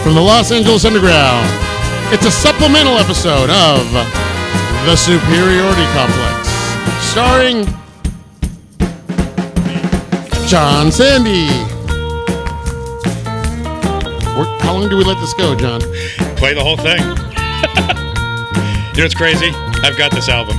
from the Los Angeles Underground. It's a supplemental episode of The Superiority Complex, starring John Sandy. How long do we let this go, John? Play the whole thing. You know what's crazy? I've got this album.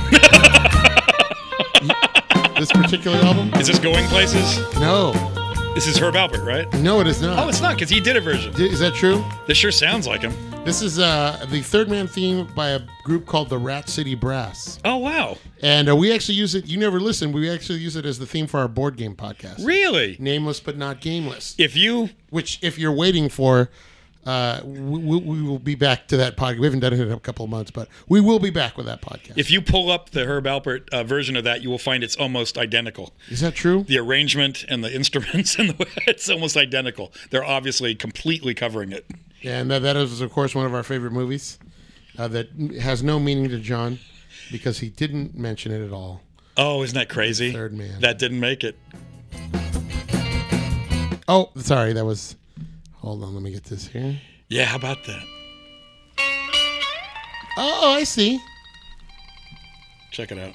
This particular album? Is this Going Places? No. This is Herb Alpert, right? No, it is not. Oh, it's not, because he did a version. Is that true? This sure sounds like him. This is the Third Man theme by a group called the Rat City Brass. Oh, wow. And we actually use it. You never listened. We actually use it as the theme for our board game podcast. Really? Nameless but not gameless. Which, if you're waiting for, we will be back to that podcast. We haven't done it in a couple of months, but we will be back with that podcast. if you pull up the Herb Alpert version of that, you will find it's almost identical. Is that true? The arrangement and the instruments and the way it's almost identical. They're obviously completely covering it. Yeah, and that is, of course, one of our favorite movies that has no meaning to John because he didn't mention it at all. Oh, isn't that crazy? Third Man. That didn't make it. Oh, sorry, that was... Hold on, let me get this here. Yeah, how about that? Oh, I see. Check it out.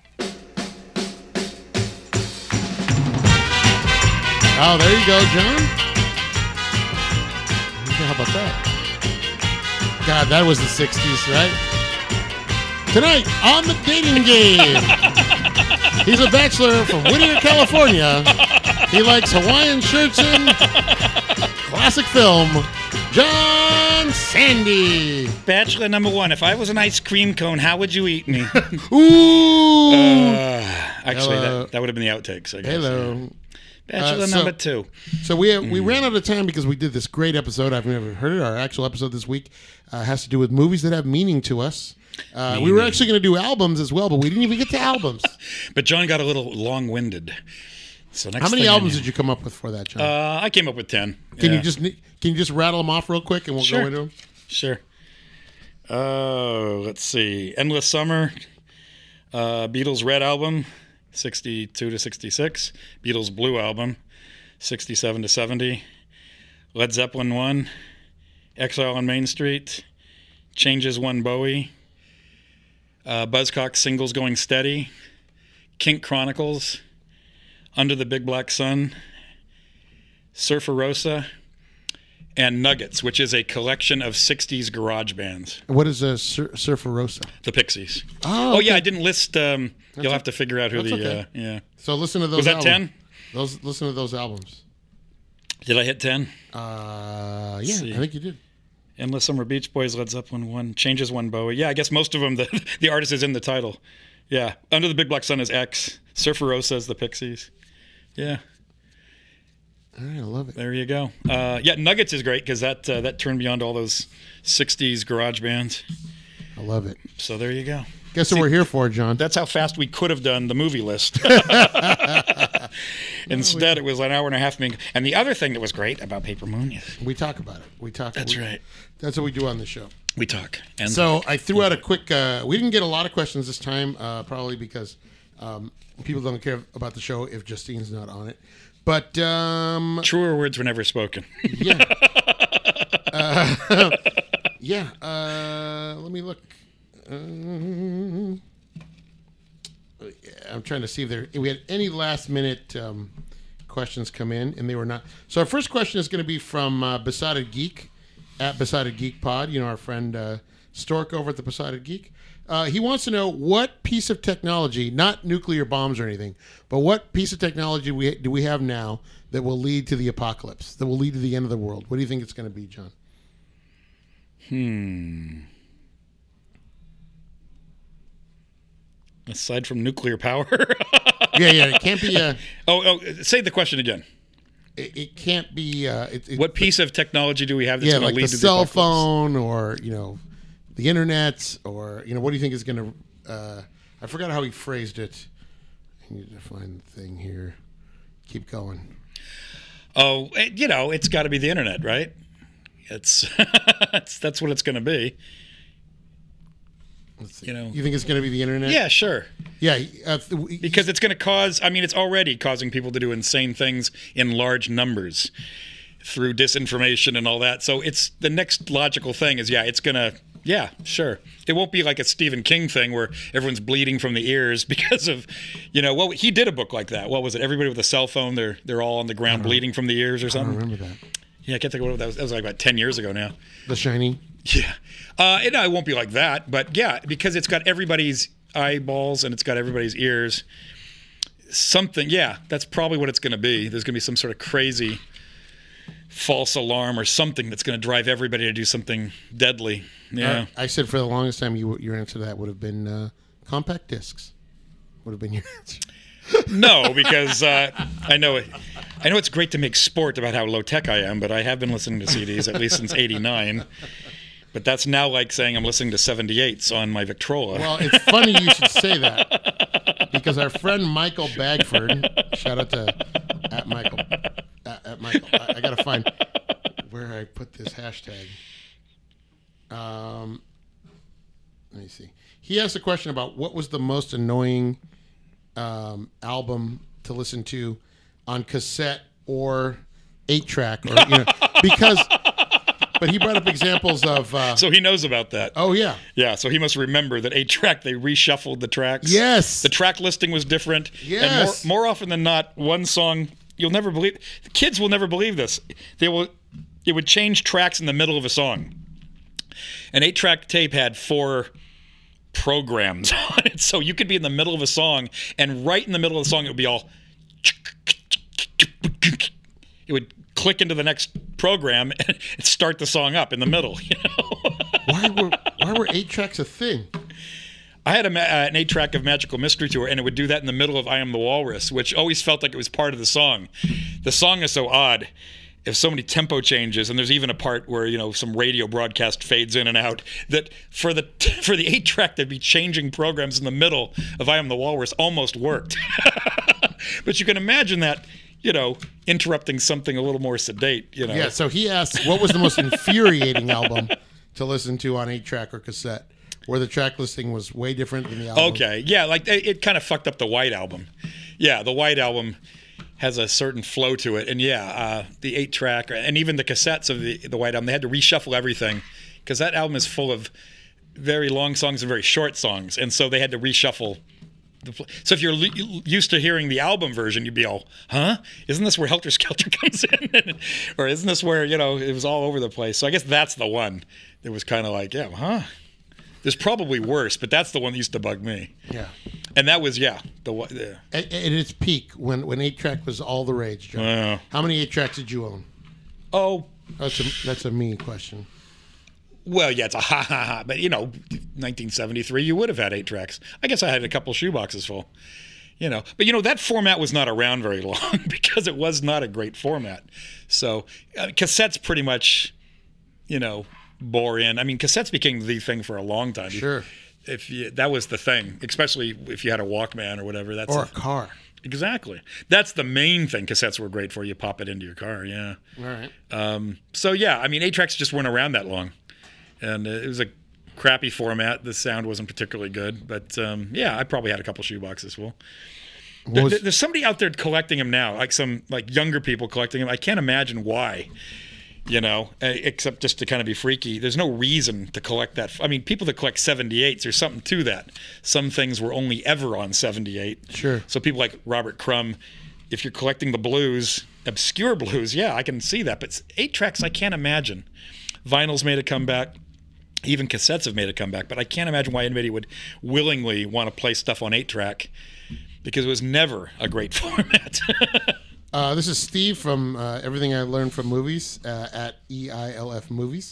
Oh, there you go, John. How about that? God, that was the 60s, right? Tonight on the dating game. He's a bachelor from Whittier, California. He likes Hawaiian shirts and classic film. John Sandy. Bachelor number one. If I was an ice cream cone, how would you eat me? Ooh. Actually, that would have been the outtakes, I guess. Hello. Bachelor number two. So we ran out of time because we did this great episode. I've never heard it. Our actual episode this week has to do with movies that have meaning to us. We were actually going to do albums as well, but we didn't even get to albums. But John got a little long-winded. So how many albums did you come up with for that, John? I came up with 10. Can you just rattle them off real quick and we'll go into them? Sure. Let's see. Endless Summer, Beatles Red Album, 62 to 66. Beatles Blue Album, 67 to 70. Led Zeppelin 1, Exile on Main Street, Changes One Bowie, Buzzcocks Singles Going Steady, Kink Chronicles, Under the Big Black Sun, Surfer Rosa, and Nuggets, which is a collection of 60s garage bands. What is a Surfer Rosa? The Pixies. Oh, okay. Yeah, I didn't list... you'll have to figure out who okay. Yeah. So listen to those Was that albums. 10? Listen to those albums. Did I hit 10? Yeah, I think you did. Endless Summer, Beach Boys, Led Zeppelin 1, Changes One Bowie. Yeah, I guess most of them, the artist is in the title. Yeah. Under the Big Black Sun is X. Surfer Rosa is the Pixies. Yeah. All right, I love it. There you go. Yeah, Nuggets is great because that turned me on to all those 60s garage bands. I love it. So there you go. Guess what we're here for, John? That's how fast we could have done the movie list. Instead, it was an hour and a half. And the other thing that was great about Paper Moon is... We talk about it. That's right. That's what we do on the show. We talk. I threw out a quick... we didn't get a lot of questions this time, probably because people don't care about the show if Justine's not on it. But... truer words were never spoken. Yeah. Let me look. I'm trying to see if we had any last minute questions come in, and they were not. So our first question is going to be from Besotted Geek at Besotted Geek Pod. You know, our friend Stork over at the Besotted Geek. He wants to know what piece of technology, not nuclear bombs or anything, but what piece of technology do we have now that will lead to the apocalypse, that will lead to the end of the world? What do you think it's going to be, John? Aside from nuclear power? Yeah, it can't be a... say the question again. It can't be... what piece of technology do we have that's going to lead to the cell apocalypse? phone or, the internet or, what do you think is going to... I forgot how he phrased it. I need to find the thing here. Keep going. Oh, it's got to be the internet, right? It's that's what it's going to be. Let's see. You think it's going to be the internet? Yeah, sure. Yeah. Because it's going to cause, it's already causing people to do insane things in large numbers. through disinformation and all that. So it's the next logical thing is, it's going to, sure. It won't be like a Stephen King thing where everyone's bleeding from the ears because of, well, he did a book like that. What was it? Everybody with a cell phone, they're all on the ground bleeding from the ears or something. I remember that. Yeah, I can't think of what that was. That was like about 10 years ago now. The Shining. Yeah. It won't be like that, but because it's got everybody's eyeballs and it's got everybody's ears. Something, that's probably what it's going to be. There's going to be some sort of crazy false alarm or something that's going to drive everybody to do something deadly. Yeah. I said for the longest time, your answer to that would have been compact discs. Would have been your answer. No, because I know it's great to make sport about how low tech I am, but I have been listening to CDs at least since '89. But that's now like saying I'm listening to 78s on my Victrola. Well, it's funny you should say that because our friend Michael Bagford, shout out to @Michael. I got to find where I put this hashtag. Let me see. He asked a question about what was the most annoying album to listen to on cassette or 8-track, or because. But he brought up examples of. So he knows about that. Oh yeah. Yeah. So he must remember that 8-track they reshuffled the tracks. Yes. The track listing was different. Yes. And more often than not, one song you'll never believe. The kids will never believe this. It would change tracks in the middle of a song. An 8-track tape had 4 programs on it, so you could be in the middle of a song, and right in the middle of the song, it would be all. It would click into the next program and start the song up in the middle. Why were 8-tracks a thing? I had an 8-track of Magical Mystery Tour, and it would do that in the middle of I Am the Walrus, which always felt like it was part of the song. The song is so odd. There's so many tempo changes, and there's even a part where some radio broadcast fades in and out, that for the 8-track to be changing programs in the middle of I Am the Walrus almost worked. But you can imagine that, interrupting something a little more sedate. Yeah. So he asked, what was the most infuriating album to listen to on 8-track or cassette, where the track listing was way different than the album? Okay. Yeah, like it kind of fucked up the White Album. Yeah, the White Album has a certain flow to it, and the 8-track and even the cassettes of the White Album, they had to reshuffle everything because that album is full of very long songs and very short songs, and so they had to reshuffle. So if you're used to hearing the album version, you'd be all, huh? Isn't this where Helter Skelter comes in? Or isn't this where, it was all over the place? So I guess that's the one that was kind of like, huh? There's probably worse, but that's the one that used to bug me. Yeah. And that was, At its peak, when 8-track was all the rage, John. How many 8-tracks did you own? Oh. That's a me question. Well, yeah, it's a ha. But, 1973, you would have had 8-tracks. I guess I had a couple shoeboxes full. But, that format was not around very long because it was not a great format. So cassettes pretty much, bore in. I mean, cassettes became the thing for a long time. Sure. That was the thing, especially if you had a Walkman or whatever. Or a car. Exactly. That's the main thing cassettes were great for. You pop it into your car, yeah. All right. 8-tracks just weren't around that long. And it was a crappy format. The sound wasn't particularly good. But, I probably had a couple shoeboxes full. There's somebody out there collecting them now, like some younger people collecting them. I can't imagine why. Except just to kind of be freaky. There's no reason to collect that. I mean, people that collect 78s, there's something to that. Some things were only ever on 78. Sure. So people like Robert Crumb, if you're collecting the blues, obscure blues, I can see that. But 8-tracks, I can't imagine. Vinyl's made a comeback. Even cassettes have made a comeback. But I can't imagine why anybody would willingly want to play stuff on 8-track because it was never a great format. This is Steve from Everything I Learned from Movies at EILF Movies.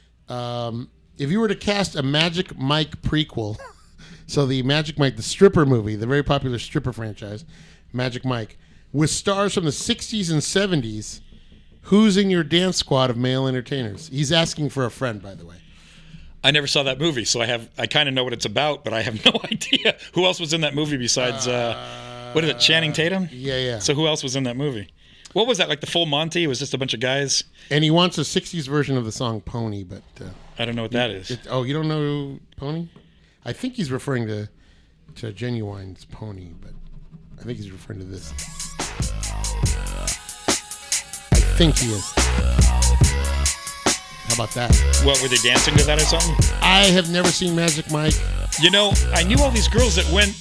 If you were to cast a Magic Mike prequel, so the Magic Mike, the stripper movie, the very popular stripper franchise, Magic Mike, with stars from the 60s and 70s, who's in your dance squad of male entertainers? He's asking for a friend, by the way. I never saw that movie, so I kind of know what it's about, but I have no idea who else was in that movie besides... what is it, Channing Tatum? Yeah. So who else was in that movie? What was that, like the Full Monty? It was just a bunch of guys? And he wants a 60s version of the song Pony, but... I don't know what that is. You don't know Pony? I think he's referring to Genuine's Pony, but I think he's referring to this. I think he is. How about that? What, were they dancing to that or something? I have never seen Magic Mike. You know, I knew all these girls that went,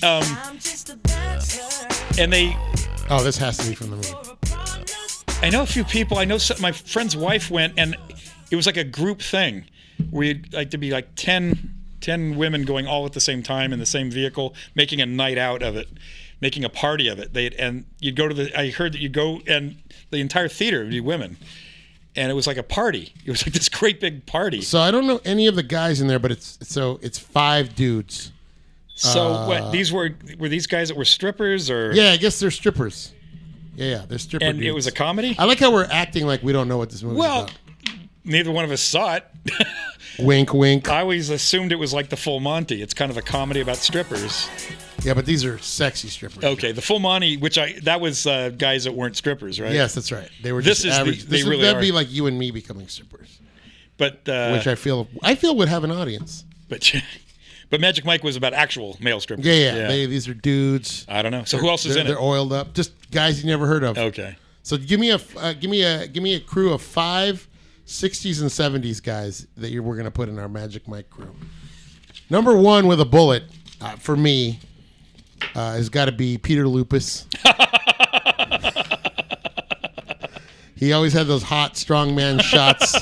and they... Oh, this has to be from the movie. I know a few people. I know my friend's wife went, and it was like a group thing. We'd like to be like 10 women going all at the same time in the same vehicle, making a night out of it, making a party of it. And you'd go to I heard that you'd go, and the entire theater would be women. And it was like a party. It was like this great big party. So I don't know any of the guys in there, but it's 5 dudes. So what? These were these guys that were strippers, or? Yeah, I guess they're strippers. Yeah, they're strippers. And it was a comedy? I like how we're acting like we don't know what this movie is about. Neither one of us saw it. Wink, wink. I always assumed it was like the Full Monty. It's kind of a comedy about strippers. Yeah, but these are sexy strippers. Okay, the Full Monty, that was guys that weren't strippers, right? Yes, that's right. They were This just is average. That'd be like you and me becoming strippers. But which I feel would have an audience. But Magic Mike was about actual male strippers. Yeah. These are dudes. I don't know. So who else is in it? They're oiled up. Just guys you never heard of. Okay. So give me a crew of 5 60s and 70s guys that we're gonna put in our Magic Mike crew. Number 1 with a bullet for me has got to be Peter Lupus. He always had those hot strongman shots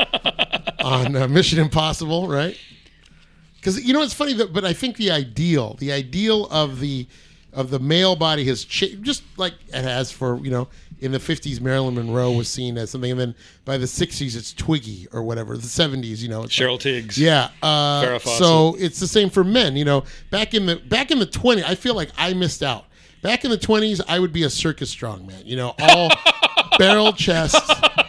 on Mission Impossible, right? Because it's funny, but I think the ideal of the male body has changed, just like it has for in the 50s Marilyn Monroe was seen as something, and then by the 60s it's Twiggy or whatever. The 70s, it's Cheryl Tiggs. Yeah. Farrah Fawcett. So it's the same for men. Back in the 20s, I feel like I missed out. Back in the 20s, I would be a circus strongman. All barrel chest,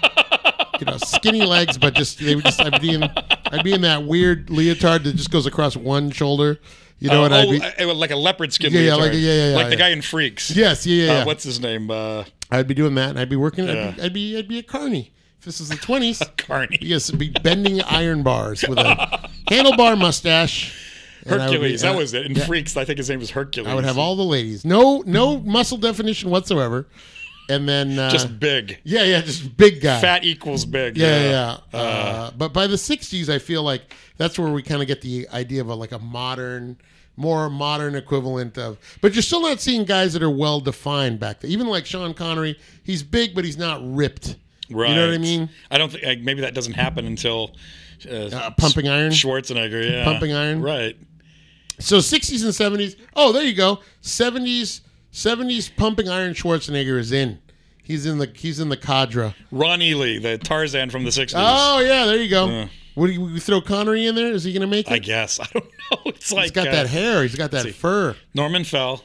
skinny legs, but I'd be in that weird leotard that just goes across one shoulder. Like a leopard skin leotard. Like the guy in Freaks. Yes, yeah. What's his name? I'd be doing that, and I'd be working. Yeah. I'd be a carny. If this is the 20s, a carny. Yes, I'd be bending iron bars with a handlebar mustache. Hercules, that was it. In Freaks, I think his name was Hercules. I would have all the ladies. No muscle definition whatsoever. And then just big. Yeah, just big guy. Fat equals big. Yeah. But by the 60s, I feel like that's where we kind of get the idea of a more modern equivalent of. But you're still not seeing guys that are well defined back then. Even like Sean Connery, he's big, but he's not ripped. Right. You know what I mean? I don't think maybe that doesn't happen until Pumping Iron. Schwarzenegger, yeah. Pumping Iron. Right. So 60s and 70s. Oh, there you go. 70s Pumping Iron Schwarzenegger is in. He's in the cadre. Ron Ely, the Tarzan from the 60s. Oh yeah, there you go. Would you throw Connery in there? Is he going to make it? I guess. I don't know. It's like he's got that hair. He's got that fur. Norman Fell.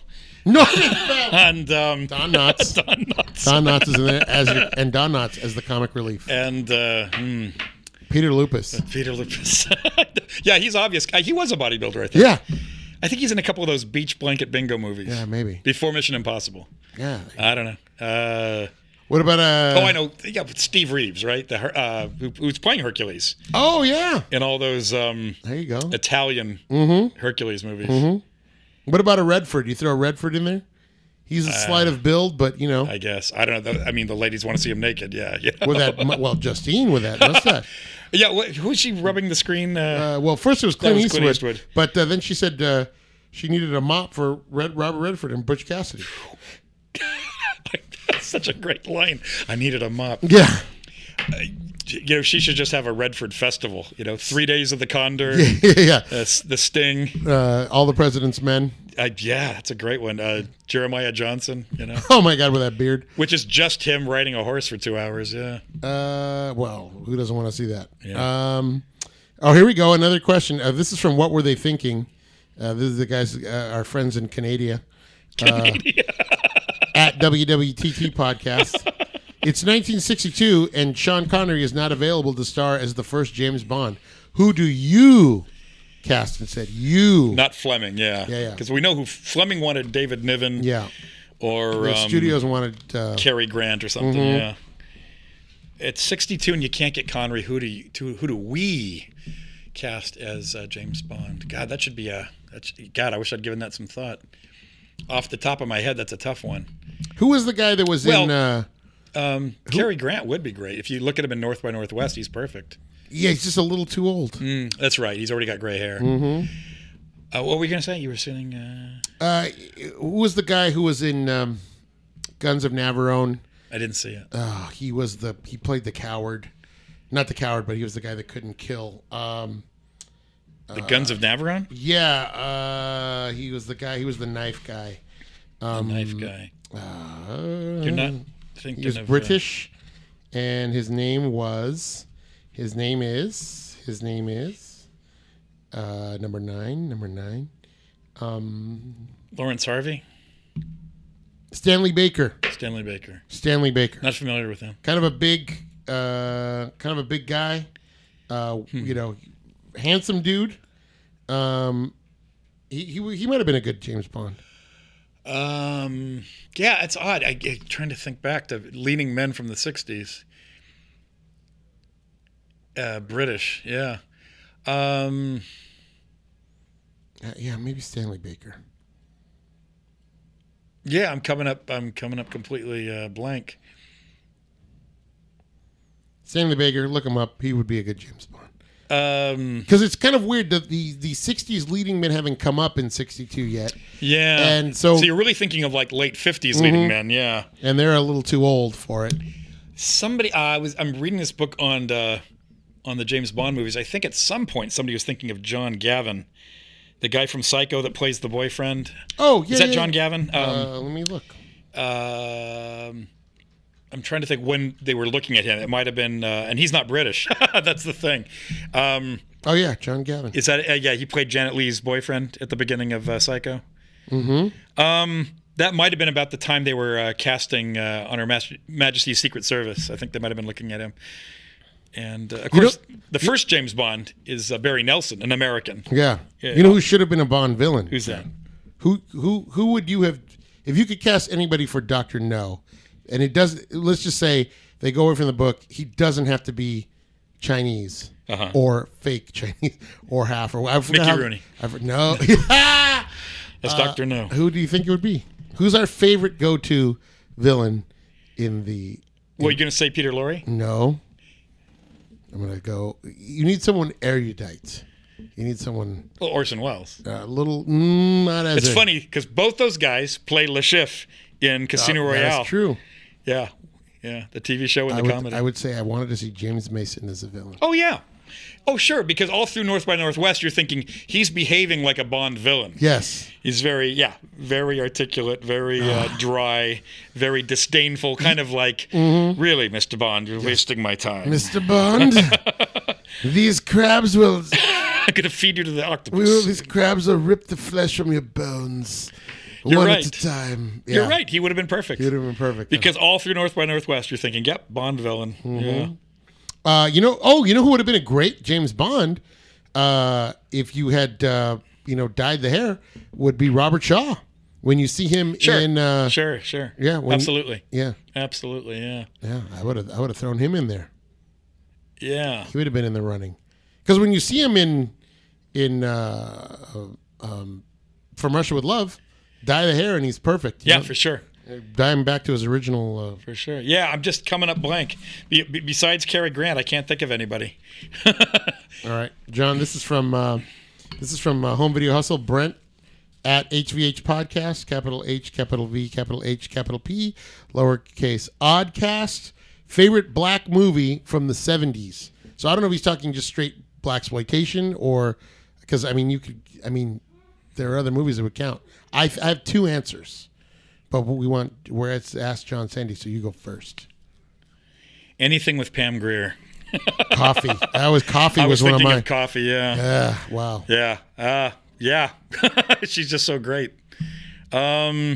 And Don Knotts. Don Knotts is in there and Don Knotts as the comic relief. And Peter Lupus. Yeah, he's obvious. He was a bodybuilder, I think. Yeah. I think he's in a couple of those beach blanket bingo movies. Yeah, maybe. Before Mission Impossible. Yeah. I don't know. What about I know. Yeah, but Steve Reeves, right? Who's playing Hercules. Oh yeah. In all those there you go. Italian Hercules movies. Mm-hmm. What about a Redford? You throw a Redford in there? He's a slight of build, but I guess I don't know. I mean, the ladies want to see him naked. Yeah. With that, Justine with that mustache. Yeah, who's she rubbing the screen? First it was Clint Eastwood, but then she said she needed a mop for Robert Redford and Butch Cassidy. That's such a great line. I needed a mop. Yeah. She should just have a Redford festival. 3 days of the Condor. Yeah. The Sting. All the President's Men. Yeah, that's a great one. Jeremiah Johnson. Oh my God, with that beard. Which is just him riding a horse for 2 hours. Yeah. Well, who doesn't want to see that? Yeah. Here we go. Another question. This is from What Were They Thinking? This is the guys, our friends in Canada. At WWTT Podcast. It's 1962, and Sean Connery is not available to star as the first James Bond. Who do you cast instead? You. Not Fleming, yeah. Yeah. Because we know who Fleming wanted David Niven. Yeah. Or the studios wanted Cary Grant or something, yeah. It's 62 and you can't get Connery. Who do we cast as James Bond? God, that should be God, I wish I'd given that some thought. Off the top of my head, that's a tough one. Who was the guy that was in Cary Grant would be great. If you look at him in North by Northwest, he's perfect. Yeah, he's just a little too old. That's right. He's already got gray hair. Mm-hmm. What were you going to say? You were saying... Who was the guy who was in Guns of Navarone? I didn't see it. He played the coward. Not the coward, but he was the guy that couldn't kill. The Guns of Navarone? Yeah, he was the guy. He was the knife guy. The knife guy. You're not thinking he was of... British, and his name is number nine. Lawrence Harvey? Stanley Baker. Stanley Baker. Not familiar with him. Kind of a big guy. You know, handsome dude. He might have been a good James Bond. Yeah, it's odd. I'm trying to think back to leading men from the 60s. British, yeah. Yeah, maybe Stanley Baker. Yeah, I'm coming up completely blank. Stanley Baker, look him up. He would be a good James Bond. Because it's kind of weird that the 60s leading men haven't come up in 62 yet. Yeah. And so you're really thinking of like late 50s leading men, yeah. And they're a little too old for it. I'm reading this book on the James Bond movies. I think at some point somebody was thinking of John Gavin, the guy from Psycho that plays the boyfriend. Oh, yeah. Is that John Gavin? Let me look. I'm trying to think when they were looking at him. It might have been, and he's not British. That's the thing. Oh yeah, John Gavin. Is that? Yeah, he played Janet Leigh's boyfriend at the beginning of Psycho. Mm-hmm. That might have been about the time they were casting on Her Majesty's Secret Service. I think they might have been looking at him. And of course, the first James Bond is Barry Nelson, an American. Yeah. You know who should have been a Bond villain? Who's that? Who would you have if you could cast anybody for Dr. No? And it does. Let's just say they go away from the book. He doesn't have to be Chinese or fake Chinese or half or Mickey Rooney. No, that's Dr. No. Who do you think it would be? Who's our favorite go-to villain in the? What, you going to say Peter Lorre? No, I'm going to go. You need someone erudite. You need someone. Well, Orson Welles. A little not as. It's funny because both those guys play Le Chiffre in Casino Royale. That's true. Yeah, the TV show and the comedy. I would say I wanted to see James Mason as a villain. Oh, yeah. Oh, sure, because all through North by Northwest, you're thinking he's behaving like a Bond villain. Yes. He's very articulate, very dry, very disdainful, kind of like, really, Mr. Bond, you're wasting my time. Mr. Bond, these crabs will... I'm going to feed you to the octopus. These crabs will rip the flesh from your bones. You're one right. at a time. Yeah. You're right. He would have been perfect. He would have been perfect. Because all through North by Northwest, you're thinking, yep, Bond villain. Yeah. You know who would have been a great James Bond if you had, dyed the hair would be Robert Shaw. When you see him in... Sure. Yeah. Absolutely. Yeah. Absolutely, yeah. Yeah, I would have thrown him in there. Yeah. He would have been in the running. Because when you see him in From Russia with Love, dye the hair and he's perfect. Yeah, for sure. Dye him back to his original. For sure. Yeah, I'm just coming up blank. Besides Cary Grant, I can't think of anybody. All right, John. This is from Home Video Hustle. Brent at HVH Podcast. Capital H, capital V, capital H, capital P, lowercase Oddcast. Favorite black movie from the 70s. So I don't know if he's talking just straight blaxploitation or because there are other movies that would count. I have two answers, but we're at Ask John Sandy, so you go first. Anything with Pam Grier. Coffee. Coffee was one of mine. Of Coffee, yeah. Yeah, wow. Yeah. Yeah. She's just so great. I'm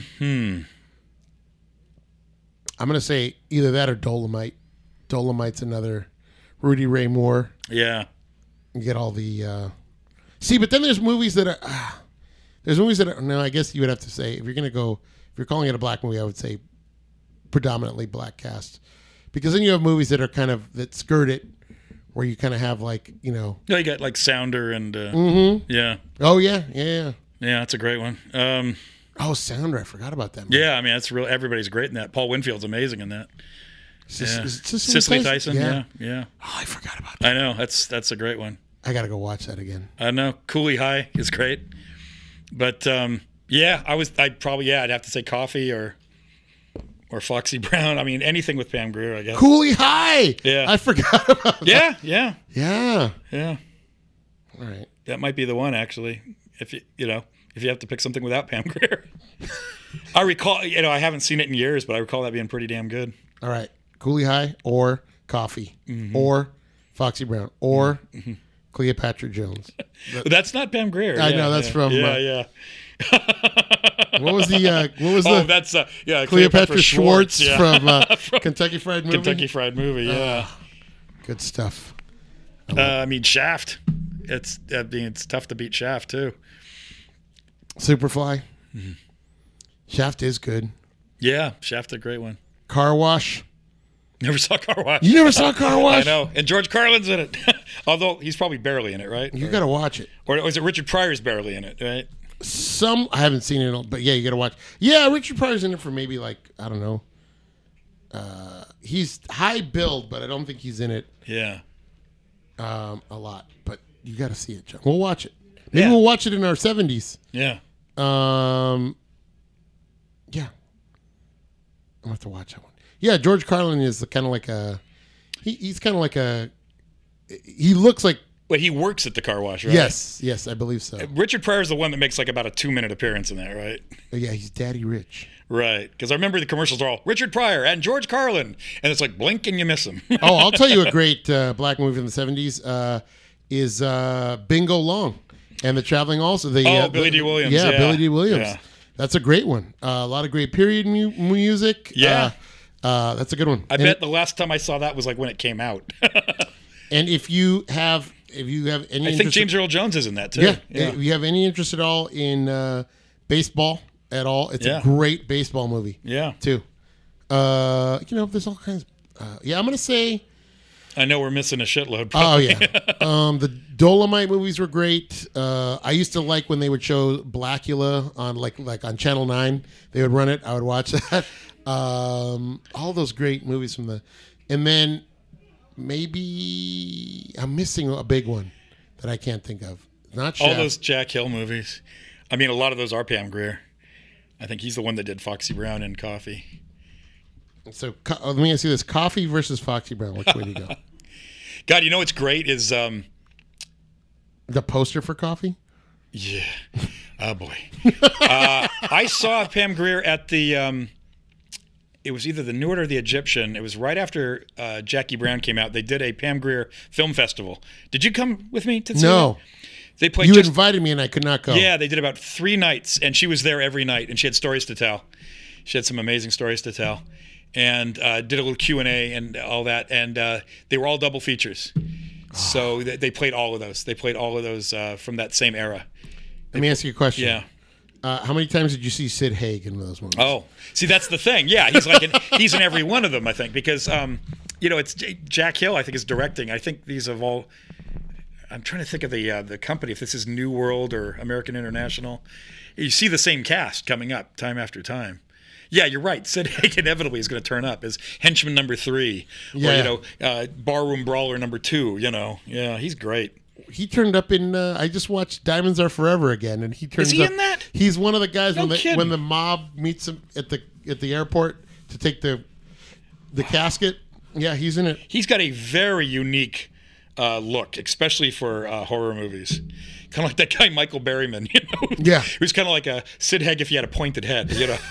going to say either that or Dolomite. Dolomite's another Rudy Ray Moore. Yeah. You get all the... See, but then there's movies that are... No, I guess you would have to say, if you're calling it a black movie, I would say predominantly black cast. Because then you have movies that are that skirt it, where you kind of have No, you got like Sounder and... Yeah. Oh, yeah. Yeah, that's a great one. Sounder, I forgot about that movie. Yeah, I mean, that's real. Everybody's great in that. Paul Winfield's amazing in that. Is it Cicely Tyson. Yeah. Oh, I forgot about that. I know. That's a great one. I got to go watch that again. I know. Cooley High is great. But I'd have to say Coffee or Foxy Brown. I mean, anything with Pam Grier, I guess. Cooley High. Yeah. I forgot about that. Yeah. Yeah. All right. That might be the one, actually. If you have to pick something without Pam Grier. I recall, I haven't seen it in years, but I recall that being pretty damn good. All right. Cooley High or Coffee or Foxy Brown or Cleopatra Jones. That's not Pam Grier. I know that's from. Yeah. What was the? That's Cleopatra Schwartz from Kentucky Fried Movie. Kentucky Fried Movie. Yeah. Good stuff. Shaft. It's tough to beat Shaft too. Superfly. Shaft is good. Yeah, Shaft's a great one. Car Wash. Never saw Car Wash. You never saw Car Wash? I know. And George Carlin's in it. Although he's probably barely in it, right? You got to watch it. Or is it Richard Pryor's barely in it, right? I haven't seen it, but yeah, you got to watch. Yeah, Richard Pryor's in it for maybe I don't know. He's high build, but I don't think he's in it. Yeah. A lot, but you got to see it, John. We'll watch it. Maybe we'll watch it in our 70s. Yeah. Yeah. I'll have to watch that one. Yeah, George Carlin is kind of like he's kind of like he looks like. But he works at the car wash, right? Yes, I believe so. Richard Pryor's the one that makes about a 2-minute appearance in that, right? Yeah, he's Daddy Rich. Right, because I remember the commercials are all Richard Pryor and George Carlin, and it's like blink and you miss him. Oh, I'll tell you a great black movie from the 70s is Bingo Long and the Traveling Also. Billy D. Williams. Yeah, Billy D. Williams. Yeah. That's a great one. A lot of great period music. Yeah. That's a good one. I bet the last time I saw that was when it came out. And if you have any, I think James Earl Jones is in that too. Yeah. If you have any interest at all in baseball at all, it's a great baseball movie. Yeah. Too. There's all kinds. I'm gonna say. I know we're missing a shitload. Probably. Oh yeah. The Dolomite movies were great. I used to like when they would show Blackula on like on Channel 9. They would run it. I would watch that. All those great movies from and then maybe I'm missing a big one that I can't think of. Not Shaft. All those Jack Hill movies. I mean, a lot of those are Pam Grier. I think he's the one that did Foxy Brown and Coffee. So let me ask you this: Coffee versus Foxy Brown. Which way do you go? God, what's great is the poster for Coffee. Yeah. Oh boy. I saw Pam Grier at the. It was either the New Order or the Egyptian. It was right after Jackie Brown came out. They did a Pam Grier film festival. Did you come with me to see No. They played. You invited me and I could not go. Yeah, they did about 3 nights, and she was there every night, and she had stories to tell. She had some amazing stories to tell, and did a little Q&A and all that, and they were all double features. So they played all of those. They played all of those from that same era. Let me ask you a question. Yeah. How many times did you see Sid Haig in those movies? Oh, see, that's the thing. Yeah, he's in every one of them, I think, because it's Jack Hill. I think is directing. I think these have all. I'm trying to think of the company. If this is New World or American International, you see the same cast coming up time after time. Yeah, you're right. Sid Haig inevitably is going to turn up as henchman number 3, or barroom brawler number 2. Yeah, he's great. He turned up in. I just watched Diamonds Are Forever again, and he turns up. Is he in that? He's one of the guys No kidding. when the mob meets him at the airport to take the casket. Yeah, he's in it. He's got a very unique look, especially for horror movies. Kind of like that guy Michael Berryman, Yeah, who's kind of like a Sid Haig if he had a pointed head.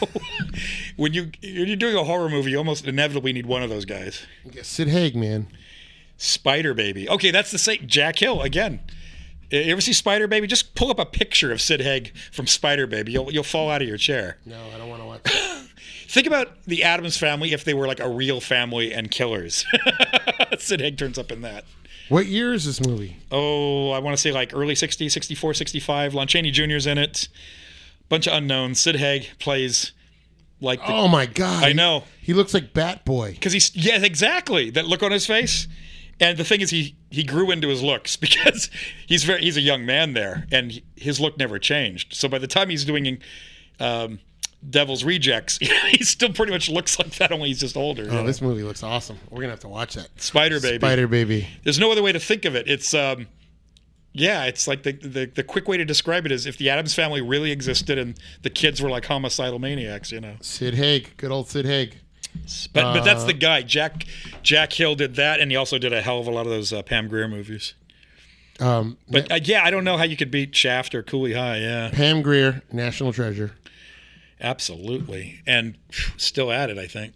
When you're doing a horror movie, you almost inevitably need one of those guys. Yeah, Sid Haig, man. Spider Baby. Okay, that's the same. Jack Hill again. You ever see Spider Baby? Just pull up a picture of Sid Haig from Spider Baby. You'll fall out of your chair. No, I don't want to watch it. Think about the Addams Family if they were like a real family and killers. Sid Haig turns up in that. What year is this movie? Oh, I want to say like early 60s, 64, 65. Lon Chaney Jr.'s in it. Bunch of unknowns. Sid Haig plays like oh my God. I know. He looks like Bat Boy. Because yeah, exactly. That look on his face. And the thing is, he grew into his looks because he's a young man there, and his look never changed. So by the time he's doing Devil's Rejects. He still pretty much looks like that, only he's just older. Oh, this movie looks awesome. We're gonna have to watch that. Spider Baby. Spider Baby. There's no other way to think of it. It's it's like the quick way to describe it is if the Addams Family really existed and the kids were like homicidal maniacs, you know. Sid Haig, good old Sid Haig. But that's the guy. Jack Hill did that, and he also did a hell of a lot of those Pam Grier movies. But I don't know how you could beat Shaft or Cooley High. Yeah, Pam Grier, national treasure. Absolutely, and still at it, I think.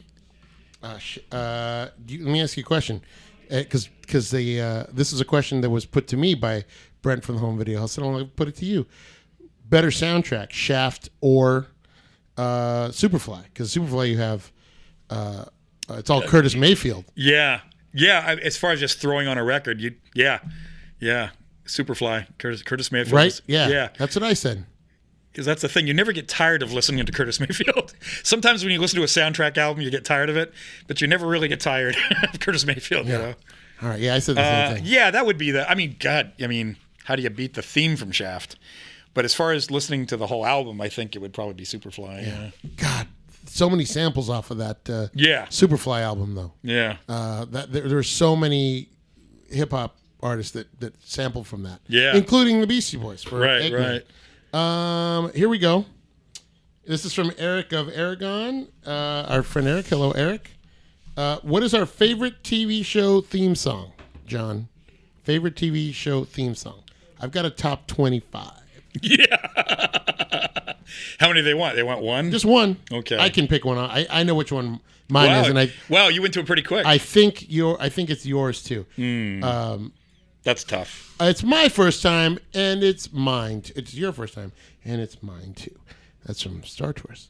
Let me ask you a question, because this is a question that was put to me by Brent from the Home Video House, so I'll put it to you. Better soundtrack, Shaft or Superfly? Because Superfly, you have it's all Curtis Mayfield. Yeah. As far as just throwing on a record, Superfly, Curtis Mayfield, right? Yeah, that's what I said. Because that's the thing. You never get tired of listening to Curtis Mayfield. Sometimes when you listen to a soundtrack album, you get tired of it, but you never really get tired of Curtis Mayfield, you know? All right, I said the same thing. Yeah, that would be how do you beat the theme from Shaft? But as far as listening to the whole album, I think it would probably be Superfly. Yeah. God, so many samples off of that Superfly album, though. Yeah. There are so many hip-hop artists that sampled from that. Yeah. Including the Beastie Boys. Right. Here we go. This is from Eric of Aragon. Our friend Eric. Hello, Eric. What is our favorite TV show theme song, John? Favorite TV show theme song. I've got a top 25. Yeah. How many do they want? They want one? Just one. Okay. I can pick one. I know which one mine is, and you went to it pretty quick. I think it's yours too. That's tough. It's my first time, and it's mine. It's your first time, and it's mine too. That's from Star Tours.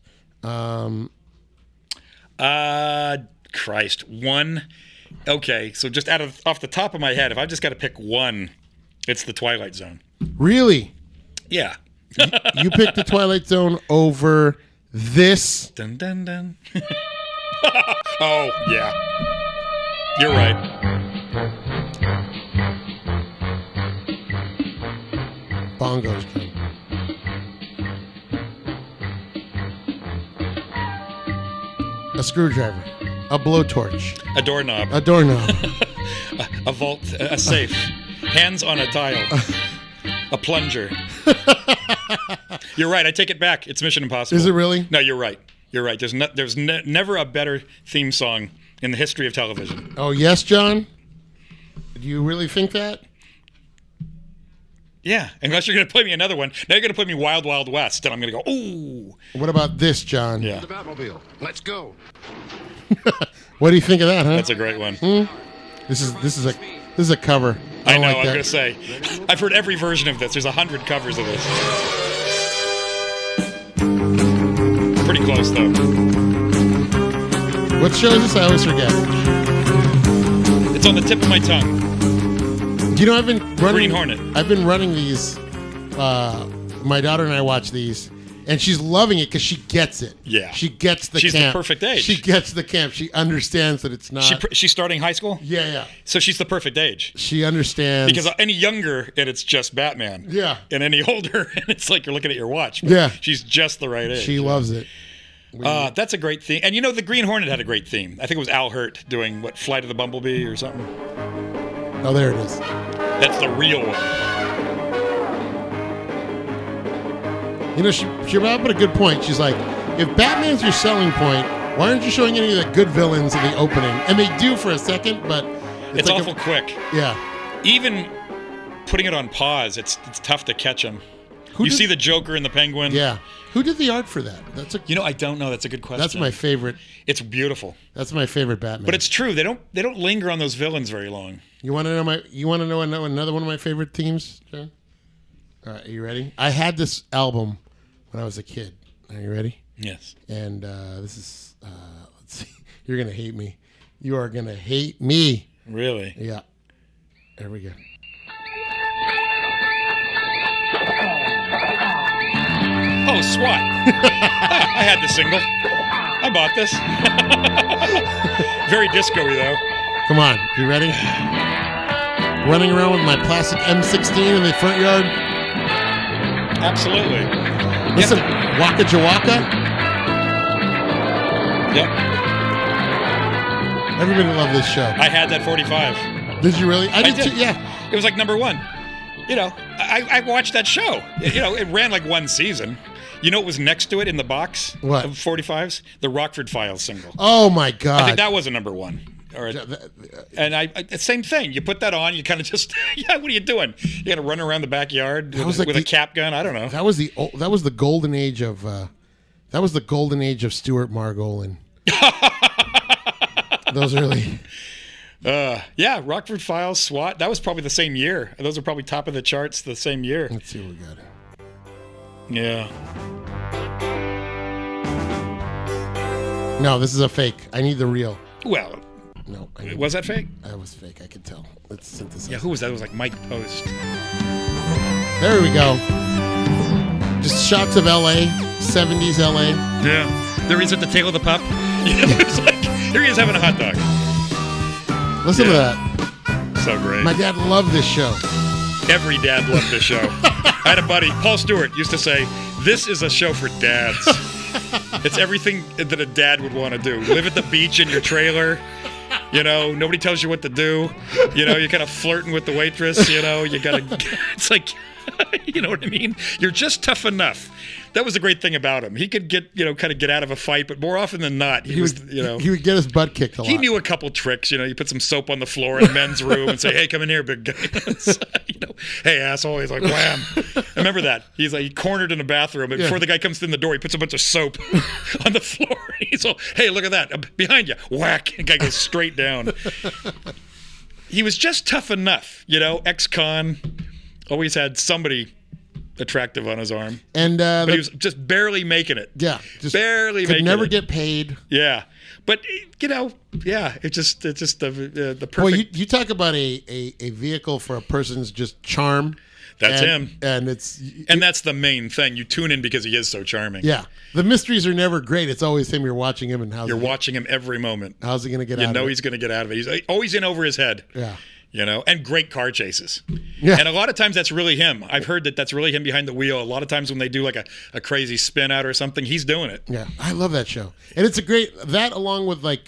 Christ, one. Okay, so just off the top of my head, if I just got to pick one, it's The Twilight Zone. Really? Yeah. You picked The Twilight Zone over this? Dun dun dun. Oh yeah, you're right. Bongos. A screwdriver. A blowtorch. A doorknob. A vault. A safe. Hands on a tile. A plunger. You're right. I take it back. It's Mission Impossible. Is it really? No, you're right. You're right. There's never a better theme song in the history of television. Oh, yes, John? Do you really think that? Yeah, unless you're going to play me another one. Now you're going to play me Wild Wild West, and I'm going to go, ooh. What about this, John? Yeah. The Batmobile. Let's go. What do you think of that, huh? That's a great one. This is a cover. I know, like I was going to say. I've heard every version of this. There's 100 covers of this. Pretty close, though. What show is this? I always forget. It's on the tip of my tongue. You know, I've been running... Green Hornet. I've been running these. My daughter and I watch these, and she's loving it because she gets it. Yeah. She gets the She's camp. the perfect age. She gets the camp. She understands that it's not... She's starting high school? Yeah. So she's the perfect age. She understands... Because any younger, and it's just Batman. Yeah. And any older, and it's like you're looking at your watch. But Yeah. She's just the right age. She loves it. That's a great theme. And you know, the Green Hornet had a great theme. I think it was Al Hurt doing, Flight of the Bumblebee or something? Oh, there it is. That's the real one. You know, she brought up a good point. She's like, if Batman's your selling point, why aren't you showing any of the good villains in the opening? And they do for a second, but... It's like awful quick. Yeah. Even putting it on pause, it's tough to catch them. You see the Joker and the Penguin. Yeah. Who did the art for that? I don't know. That's a good question. That's my favorite. It's beautiful. That's my favorite Batman. But it's true. They don't linger on those villains very long. You want to know another one of my favorite themes, John? All right, are you ready? I had this album when I was a kid. Are you ready? Yes. And this is let's see. You're gonna hate me. You are gonna hate me. Really? Yeah. There we go. Oh, SWAT. I had the single. I bought this. Very disco-y, though. Come on. You ready? Running around with my plastic M16 in the front yard. Absolutely. Listen, Waka Jawaka. Yep. Everybody loved this show. I had that 45. Did you really? I did did. too. Yeah. It was like number one. You know, I watched that show. You know, it ran like one season. You know what was next to it in the box What? of 45s? The Rockford Files single. Oh my God. I think that was a number one. Or, and I same thing. You put that on, you kind of just, yeah, what are you doing? You got to run around the backyard with a cap gun? I don't know. That was the golden age of Stuart Margolin. Those early. Yeah, Rockford Files, SWAT. That was probably the same year. Those are probably top of the charts the same year. Let's see what we got. Yeah. No, this is a fake. I need the real. Well, No. was that fake? That was fake. I could tell. Let's synthesize. Yeah, who was that? It was like Mike Post. There we go. Just shots of LA, 70s LA. Yeah. There he is at the tail of the pup. You know, it's like, here he is having a hot dog. Listen to that. So great. My dad loved this show. Every dad loved this show. I had a buddy, Paul Stewart, used to say, "This is a show for dads." It's everything that a dad would want to do. Live at the beach in your trailer. You know, nobody tells you what to do. You know, you're kind of flirting with the waitress. You know, you got to, it's like, you know what I mean? You're just tough enough. That was the great thing about him. He could kind of get out of a fight, but more often than not, he would get his butt kicked a lot. He knew a couple tricks. You know, you put some soap on the floor in the men's room and say, "Hey, come in here, big guy." You know, "Hey, asshole." He's like, wham. I remember that. He's like, he cornered in the bathroom, and before the guy comes in the door, he puts a bunch of soap on the floor. He's all, "Hey, look at that. Behind you." Whack. The guy goes straight down. He was just tough enough, you know, ex-con, always had somebody attractive on his arm, and but he was just barely making it. Yeah, just barely could making never it. get paid. Yeah, but you know, yeah, it's just the perfect. Well, you talk about a vehicle for a person's just charm. That's him, and that's the main thing. You tune in because he is so charming. Yeah, the mysteries are never great. It's always him. You're watching him, and you're watching him every moment. How's he going to get out of it? You know he's going to get out of it. He's always in over his head. Yeah. You know, and great car chases. Yeah. And a lot of times that's really him. I've heard that's really him behind the wheel. A lot of times when they do like a crazy spin out or something, he's doing it. Yeah, I love that show. And it's a great, that along with like,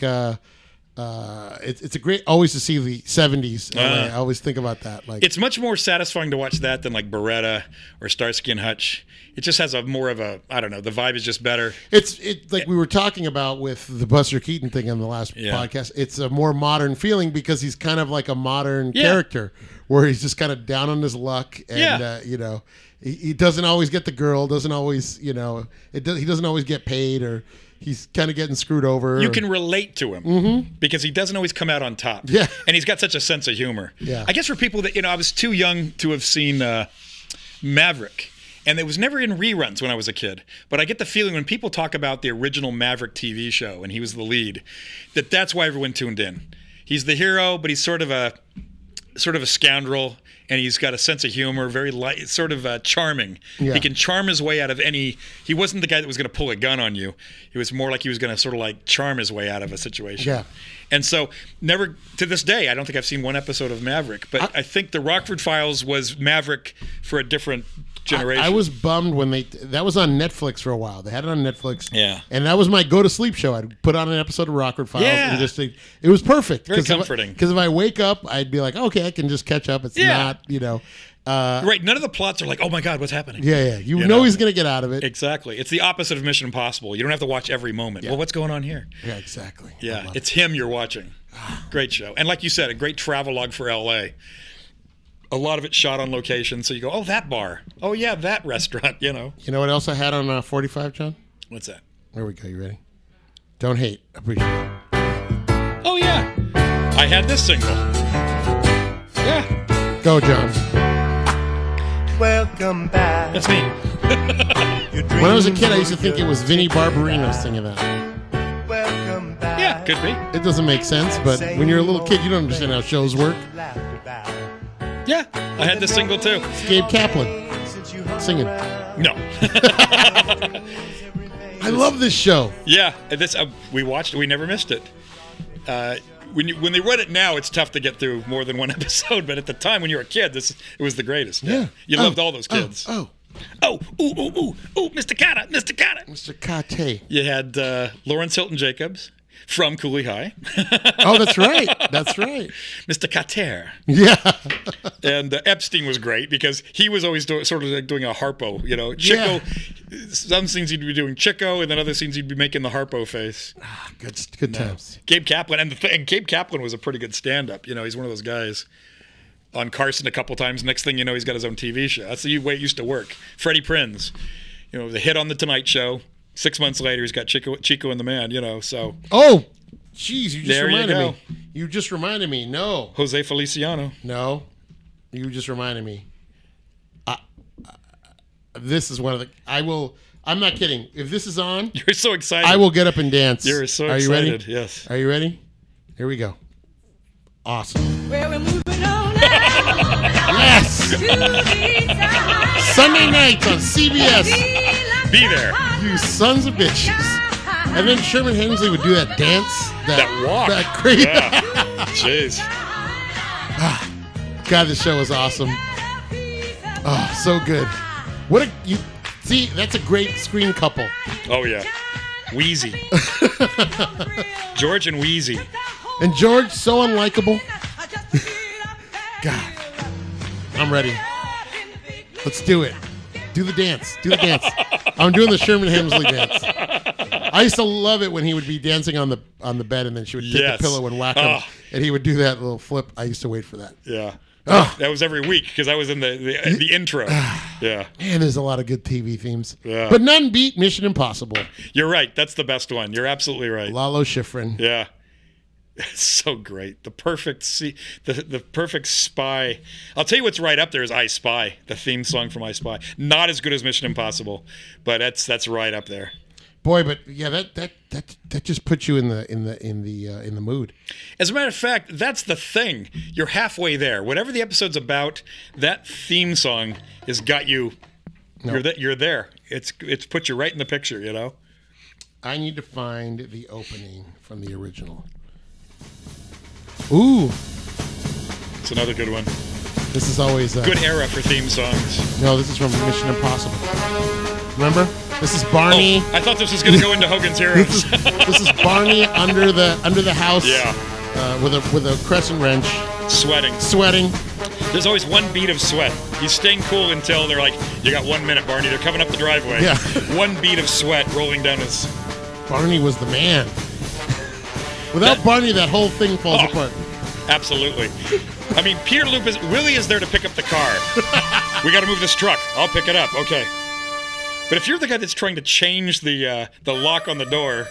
it's a great, always to see the 70s. I always think about that. Like, it's much more satisfying to watch that than like Beretta or Starsky and Hutch. It just has more of a, I don't know, the vibe is just better. It's like we were talking about with the Buster Keaton thing on the last podcast. It's a more modern feeling because he's kind of like a modern character where he's just kind of down on his luck and you know, he doesn't always get the girl, doesn't always, you know, he doesn't always get paid, or he's kind of getting screwed over. You can relate to him because he doesn't always come out on top. Yeah. And he's got such a sense of humor. Yeah. I guess for people that, you know, I was too young to have seen Maverick. And it was never in reruns when I was a kid. But I get the feeling when people talk about the original Maverick TV show and he was the lead, that's why everyone tuned in. He's the hero, but he's sort of a scoundrel, and he's got a sense of humor, very light, sort of charming. Yeah. He can charm his way out of any. He wasn't the guy that was going to pull a gun on you. He was more like he was going to sort of like charm his way out of a situation. Yeah. And so, never to this day, I don't think I've seen one episode of Maverick. But I think the Rockford Files was Maverick for a different generation. I was bummed when that was on Netflix for a while. They had it on Netflix. Yeah. And that was my go to sleep show. I'd put on an episode of Rockford Files and just it was perfect. Very comforting. Because if I wake up, I'd be like, okay, I can just catch up. It's not, you know. Right. None of the plots are like, oh my God, what's happening? Yeah. You know he's going to get out of it. Exactly. It's the opposite of Mission Impossible. You don't have to watch every moment. Yeah. Well, what's going on here? Yeah, exactly. Yeah. It's him you're watching. Great show. And like you said, a great travelogue for LA. A lot of it shot on location, so you go, oh, that bar. Oh, yeah, that restaurant, you know. You know what else I had on 45, John? What's that? There we go. You ready? Don't hate. Appreciate it. Oh, yeah. I had this single. Yeah. Go, John. Welcome back. That's me. When I was a kid, I used to think it was Vinnie Barbarino singing that. Welcome back. Yeah, could be. It doesn't make sense, but when you're a little kid, you don't understand how shows work. Yeah, I had this single too. It's Gabe Kaplan singing. No. I love this show. Yeah, this we watched it. We never missed it. When they run it now, it's tough to get through more than one episode. But at the time, when you were a kid, it was the greatest. Yeah. You loved all those kids. Oh, Oh, Mr. Carter, Mr. Carter. Mr. Kate. You had Lawrence Hilton Jacobs from Cooley High. Oh, that's right. That's right. Mr. Carter. Yeah. And Epstein was great because he was always sort of like doing a harpo, you know. Chico, some scenes he'd be doing Chico, and then other scenes he'd be making the harpo face. Good times. Gabe Kaplan, and Gabe Kaplan was a pretty good stand-up. You know, he's one of those guys. On Carson a couple times. Next thing you know, he's got his own TV show. That's the way it used to work. Freddie Prinze, you know, the hit on The Tonight Show. 6 months later, he's got Chico and the Man, you know, so. Oh, jeez, you just There you reminded go. me. You just reminded me. No. Jose Feliciano. No. You just reminded me. This is one of the. I'm not kidding. If this is on, You're so excited. I will get up and dance. You're so Are you excited, ready? yes. Are you ready? Here we go. Awesome. Well, we're moving on now Yes! to the side. Sunday nights on CBS. Be there. You sons of bitches. And then Sherman Hemsley would do that dance. That walk. That crazy. Yeah. Jeez. God, this show was awesome. Oh, so good. See, that's a great screen couple. Oh, yeah. Wheezy. George and Wheezy. And George, so unlikable. God. I'm ready. Let's do it. Do the dance. Do the dance. I'm doing the Sherman Hemsley dance. I used to love it when he would be dancing on the bed and then she would take Yes. the pillow and whack him. Oh. And he would do that little flip. I used to wait for that. Yeah. Oh. That was every week because I was in the intro. Yeah. Man, there's a lot of good TV themes. Yeah. But none beat Mission Impossible. You're right. That's the best one. You're absolutely right. Lalo Schifrin. Yeah. It's so great. The perfect the perfect spy. I'll tell you what's right up there is I Spy, the theme song from I Spy. Not as good as Mission Impossible, but that's right up there. Boy, but yeah, that just puts you in the mood. As a matter of fact, that's the thing. You're halfway there. Whatever the episode's about, that theme song has got you. No. You're there. It's put you right in the picture. You know. I need to find the opening from the original. Ooh, It's another good one. this is always Good era for theme songs. No, this is from Mission Impossible. Remember? This is Barney. Oh, I thought this was going to go into Hogan's Heroes. This is Barney under the house. Yeah. With a crescent wrench, Sweating. sweating. There's always one beat of sweat. He's staying cool until they're like, you got 1 minute, Barney. They're coming up the driveway. Yeah. One beat of sweat rolling down his... Barney was the man. Without Barney, that whole thing falls Oh. apart. Absolutely. I mean, Willie is there to pick up the car. We got to move this truck. I'll pick it up. Okay. But if you're the guy that's trying to change the lock on the door...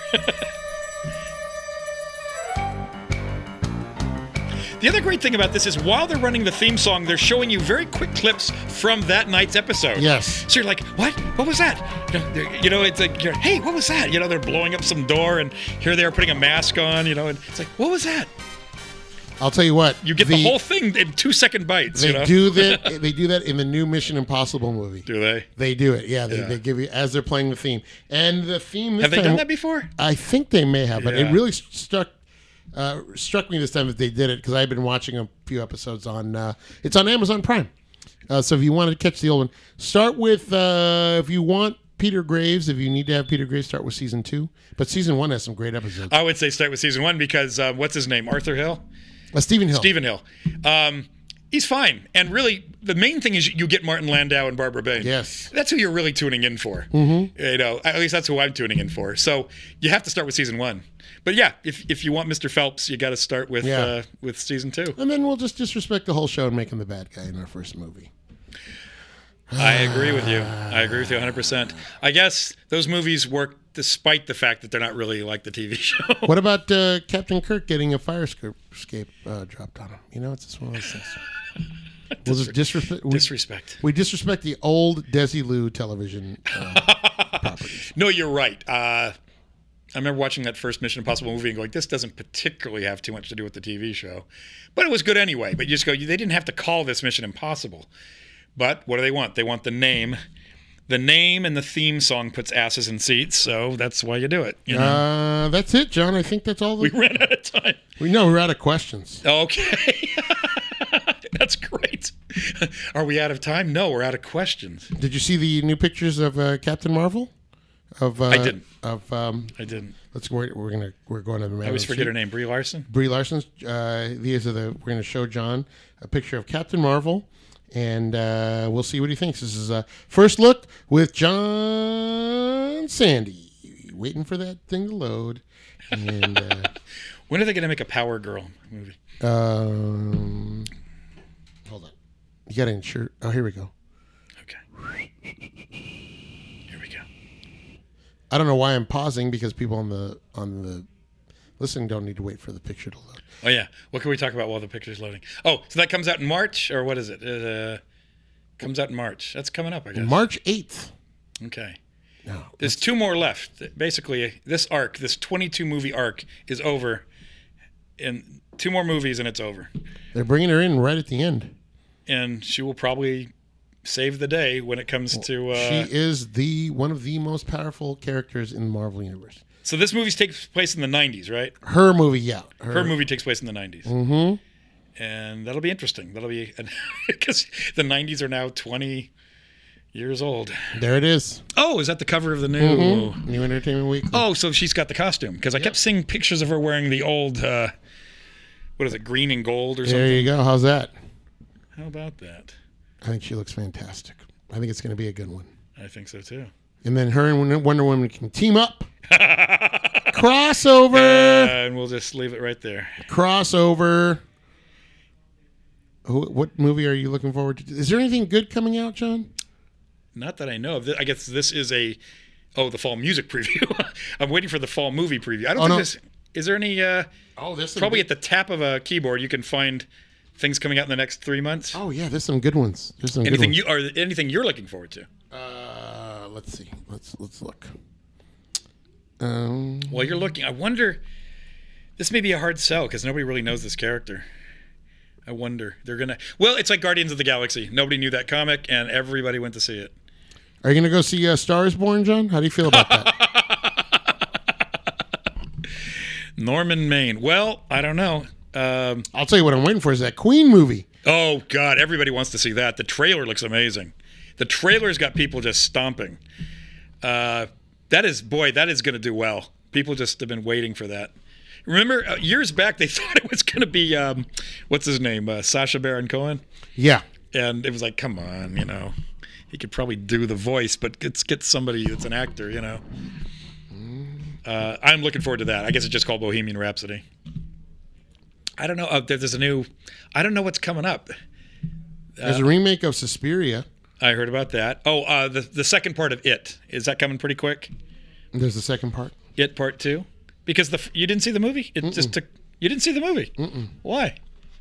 The other great thing about this is while they're running the theme song, they're showing you very quick clips from that night's episode. Yes. So you're like, what? What was that? You know, it's like, hey, what was that? You know, they're blowing up some door, and here they are putting a mask on, you know, and it's like, what was that? I'll tell you what. You get the whole thing in 2-second bites, They you know? do that. They do that in the new Mission Impossible movie. Do they? They do it. Yeah, they give you as they're playing the theme, and the theme. This Have they time, done that before? I think they may have, but Yeah. it really struck me this time that they did it because I've been watching a few episodes on. It's on Amazon Prime, so if you want to catch the old one, start with if you want Peter Graves. If you need to have Peter Graves, start with season 2. But season 1 has some great episodes. I would say start with season 1 because what's his name? Arthur Hill? Stephen Hill. Stephen Hill. He's fine. And really, the main thing is you get Martin Landau and Barbara Bain. Yes. That's who you're really tuning in for. Mm-hmm. You know, at least that's who I'm tuning in for. So you have to start with season 1. But yeah, if you want Mr. Phelps, you got to start with season 2. And then we'll just disrespect the whole show and make him the bad guy in our first movie. I agree with you. I agree with you 100%. I guess those movies work despite the fact that they're not really like the TV show. What about Captain Kirk getting a fire escape dropped on him? You know, it's just one of those things. We'll just Disrespect. We disrespect the old Desilu television properties. No, you're right. I remember watching that first Mission Impossible movie and going, this doesn't particularly have too much to do with the TV show. But it was good anyway. But you just go, they didn't have to call this Mission Impossible. But what do they want? They want the name. The name and the theme song puts asses in seats, so that's why you do it. You know? That's it, John. I think that's all. We ran out of time. We're out of questions. Okay. That's great. Are we out of time? No, we're out of questions. Did you see the new pictures of Captain Marvel? I didn't. I didn't. We're going to the. I always forget her name. Brie Larson. Brie Larson's. These are we're going to show John a picture of Captain Marvel, and we'll see what he thinks. This is a first look with John Sandy. Waiting for that thing to load. And when are they going to make a Power Girl movie? hold on. You got to insure. Oh, here we go. Okay. Here we go. I don't know why I'm pausing because people on the listening don't need to wait for the picture to load. Oh yeah. What can we talk about while the picture's loading? Oh, so that comes out in March, or what is it? It comes out in March. That's coming up, I guess. March 8th. Okay. No. There's 2 more left. Basically, this 22 movie arc is over. In 2 more movies and it's over. They're bringing her in right at the end. And she will probably save the day when it comes to. She is one of the most powerful characters in the Marvel Universe. So this movie takes place in the 90s, right? Her movie, yeah. Her movie takes place in the 90s. Mm-hmm. And that'll be interesting. That'll be because the 90s are now 20 years old. There it is. Oh, is that the cover of the new New Entertainment Weekly? Oh, so she's got the costume because I kept seeing pictures of her wearing the old what is it, green and gold or something? There you go. How's that? How about that? I think she looks fantastic. I think it's going to be a good one. I think so too. And then her and Wonder Woman can team up. Crossover. And we'll just leave it right there. Crossover. What movie are you looking forward to? Is there anything good coming out, John? Not that I know of. I guess this is the fall music preview. I'm waiting for the fall movie preview. I don't think this. Is there any? This probably at the tap of a keyboard you can find things coming out in the next 3 months. Oh yeah, there's some good ones. There's some anything good ones. anything you're looking forward to? Let's see. Let's look. While you're looking, I wonder. This may be a hard sell because nobody really knows this character. I wonder they're gonna. Well, it's like Guardians of the Galaxy. Nobody knew that comic, and everybody went to see it. Are you gonna go see Star is Born, John? How do you feel about that? Norman Maine. Well, I don't know. I'll tell you what I'm waiting for is that Queen movie. Oh God, everybody wants to see that. The trailer looks amazing. The trailer's got people just stomping. That is going to do well. People just have been waiting for that. Remember, years back, they thought it was going to be, what's his name, Sacha Baron Cohen? Yeah. And it was like, come on, he could probably do the voice, but let's get somebody that's an actor, I'm looking forward to that. I guess it's just called Bohemian Rhapsody. I don't know. I don't know what's coming up. There's a remake of Suspiria. I heard about that. Oh, the second part of It. Is that coming pretty quick? There's the second part. It Part 2? Because you didn't see the movie? You didn't see the movie? Why?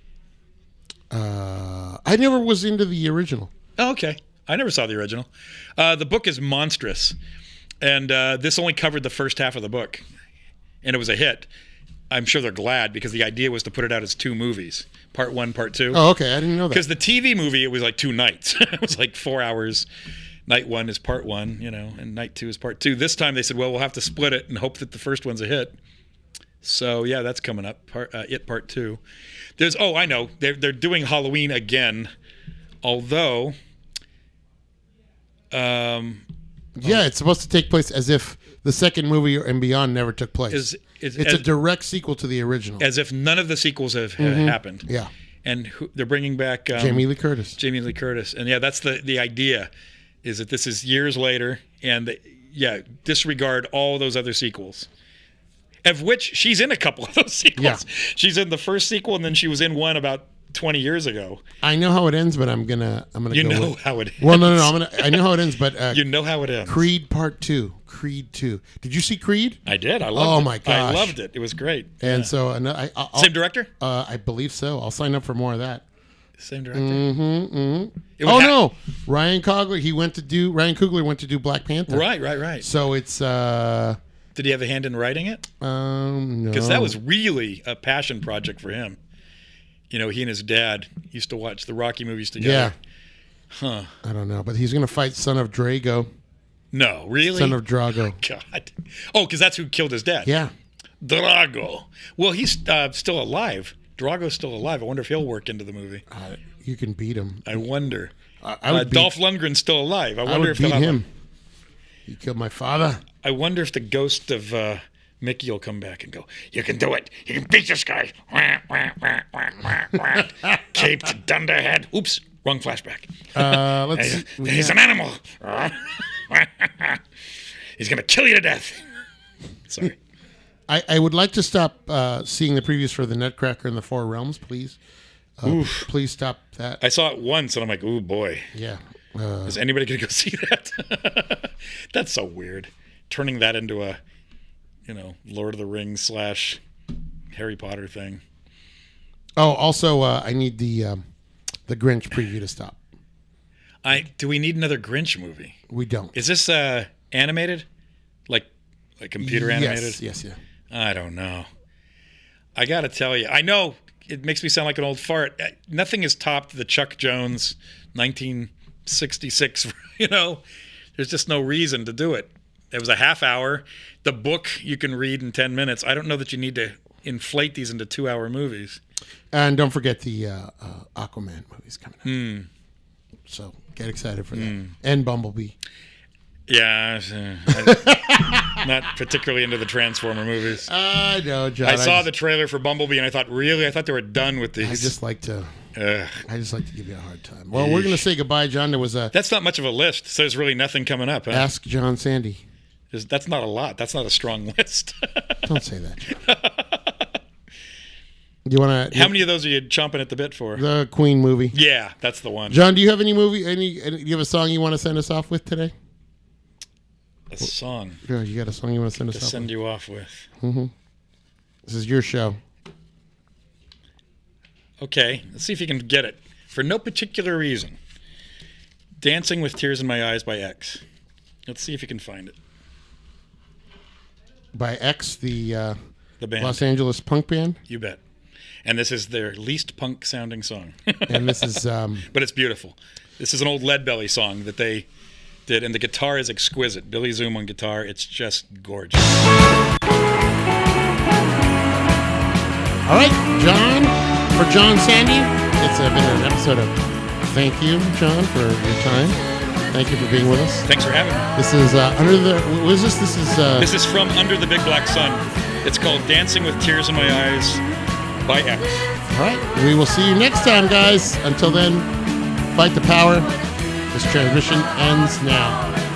I never was into the original. Oh, okay. I never saw the original. The book is monstrous. And this only covered the first half of the book. And it was a hit. I'm sure they're glad because the idea was to put it out as 2 movies. Part 1, Part 2. Oh, okay. I didn't know that. Because the TV movie, it was like 2 nights. It was like 4 hours. Night 1 is Part 1, and Night 2 is Part 2. This time they said, well, we'll have to split it and hope that the first one's a hit. So, yeah, that's coming up. It Part 2. I know. They're doing Halloween again. Although... it's supposed to take place as if the second movie and beyond never took place. It's a direct sequel to the original. As if none of the sequels have happened. Yeah. And they're bringing back... Jamie Lee Curtis. And, yeah, that's the idea, is that this is years later, and, disregard all those other sequels. Of which she's in a couple of those sequels. Yeah. She's in the first sequel, and then she was in one about 20 years ago. I know how it ends, but I'm gonna You go know with, how it ends. Well, no. I know how it ends, but you know how it ends. Creed Part 2. Creed 2. Did you see Creed? I did. I loved it. Oh my gosh, I loved it. It was great. And so, same director? I believe so. I'll sign up for more of that. Same director. No, Ryan Coogler went to do Black Panther. Right. So it's. Did he have a hand in writing it? No. Because that was really a passion project for him. He and his dad used to watch the Rocky movies together. Yeah. Huh. I don't know, but he's going to fight Son of Drago. No, really? Son of Drago. God. Oh, because that's who killed his dad. Yeah. Drago. Well, he's still alive. Drago's still alive. I wonder if he'll work into the movie. You can beat him. I wonder. I would beat, Dolph Lundgren's still alive. I would beat him. He killed my father. I wonder if the ghost of Mickey will come back and go, "You can do it. You can beat this guy." Caped dunderhead. Oops, wrong flashback. Let's see. He's an animal. He's going to kill you to death. Sorry. I would like to stop seeing the previews for the Nutcracker and the Four Realms, please. Please stop that. I saw it once, and I'm like, "Ooh, boy. Yeah. Is anybody going to go see that?" That's so weird. Turning that into a, Lord of the Rings / Harry Potter thing. Oh, also, I need the Grinch preview to stop. Do we need another Grinch movie? We don't. Is this animated? Like computer animated? Yes, yeah. I don't know. I got to tell you, I know it makes me sound like an old fart. Nothing has topped the Chuck Jones 1966, There's just no reason to do it. It was a half hour. The book you can read in 10 minutes. I don't know that you need to inflate these into 2-hour movies. And don't forget the Aquaman movies coming out. So get excited for that. And Bumblebee. Yeah, not particularly into the Transformer movies. I know, John. I saw the trailer for Bumblebee, and I thought, really? I thought they were done with these. I just like to give you a hard time. Well, we're going to say goodbye, John. There was That's not much of a list, so there's really nothing coming up. Huh? Ask John Sandy. That's not a lot. That's not a strong list. Don't say that, John. Do you want to? How many of those are you chomping at the bit for? The Queen movie. Yeah, that's the one. John, do you have any movie? Do you have a song you want to send us off with today? A song. Yeah, you got a song you want to send us To off send with? you off with. Mm-hmm. This is your show. Okay, let's see if you can get it. For no particular reason. Dancing with Tears in My Eyes by X. Let's see if you can find it. By X, the band. Los Angeles punk band. You bet. And this is their least punk sounding song. And this is... but it's beautiful. This is an old Leadbelly song that they did, and the guitar is exquisite. Billy Zoom on guitar, it's just gorgeous. All right, John. For John Sandy, it's been an episode of Thank You, John, for your time. Thank you for being with us. Thanks for having me. This is Under the... What is this? This is from Under the Big Black Sun. It's called Dancing with Tears in My Eyes by X. All right. We will see you next time, guys. Until then, fight the power. This transmission ends now.